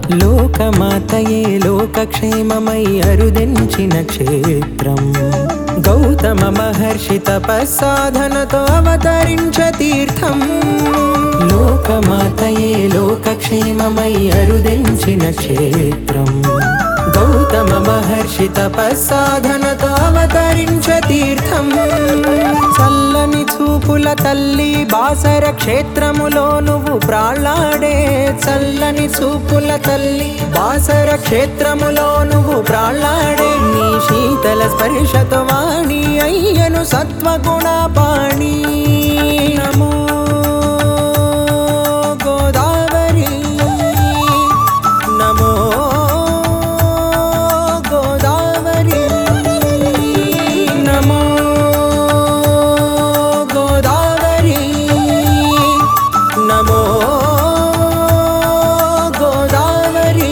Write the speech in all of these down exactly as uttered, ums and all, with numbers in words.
లోకమాతయే లోకక్షేమమై అరుదెంచిన క్షేత్రం గౌతమ మహర్షి తపస్సాధనతో అవతరించ తీర్థం లోకమాతయే లోకక్షేమమై అరుదెంచిన క్షేత్రం గౌతమ మహర్షి తపస్సాధనతో అవతరించ తీర్థం చల్లని చూపుల తల్లి బాసర క్షేత్రములో నువ్వు ప్రాళ్ళాడే చల్లని చూపుల తల్లి బాసర క్షేత్రములో నువ్వు ప్రాళ్ళాడే నీ శీతల స్పర్శతో వాణి అయ్యను సత్వగుణ పాణి నమో గోదావరి నమో గోదావరి నమో గోదావరి నమో గోదావరి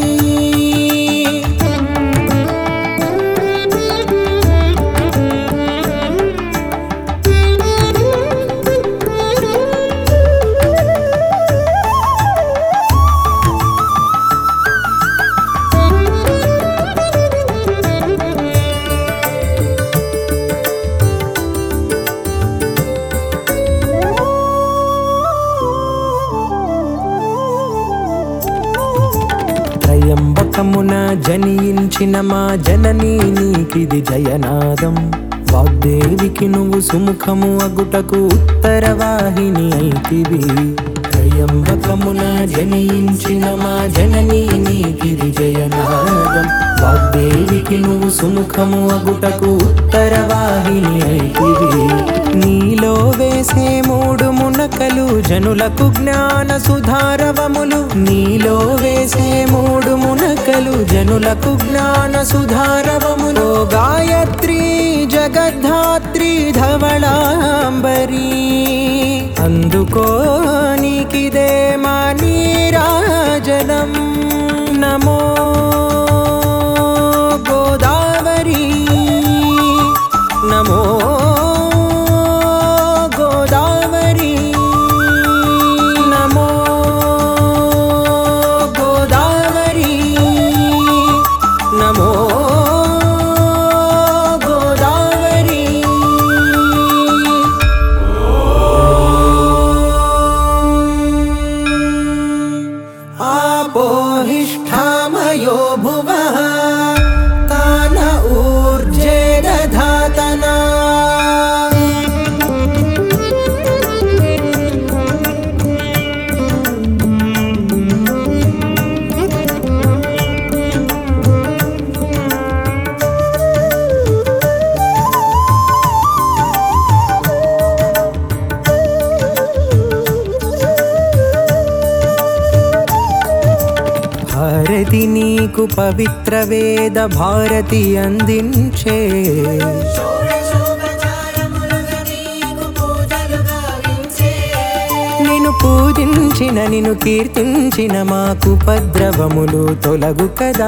త్రయంబకమున జనించిన మా జననీ నీకిది జయనాదం వాగ్దేవికి నువ్వు సుముఖము అగుటకు ఉత్తరవాహిని అయితివి త్రయంబకమున జనించిన మా జననీ నీకిది జయనాదం వాగ్దేవికి నువ్వు సుముఖము అగుటకు ఉత్తరవాహిని అయితివి నీలో వేసే మూడు మునకలు జనులకు జ్ఞాన సుధారవములు నీలో వేసే మూడు మునకలు జనులకు జ్ఞాన సుధారవములు గాయత్రి జగద్ధాత్రి ధవళాంబరి అందుకో నీకిదే మా నీరాజనం నమో గోదావరి నమో గోదావరి నమో గోదావరి నమో గోదావరి ఆపోహిష్ఠామయో భువః తాన ఊర్జే దధాతనా భారతి నీకు పవిత్ర వేద భారతి అందించే నిన్ను పూజించిన నిన్ను కీర్తించిన మాకు ఉపద్రవములు తొలగు కదా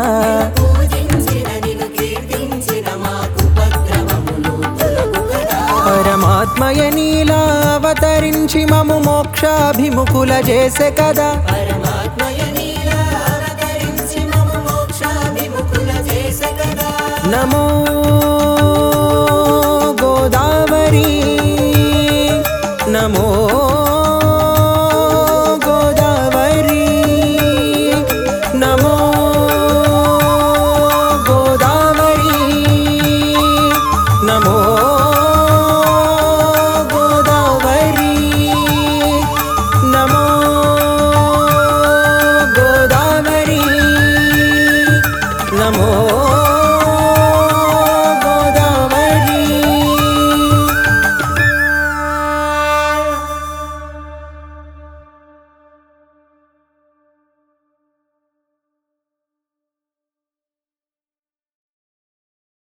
పరమాత్మయ నీలా అవతరించి మము మోక్షాభిముఖుల చేసే కదా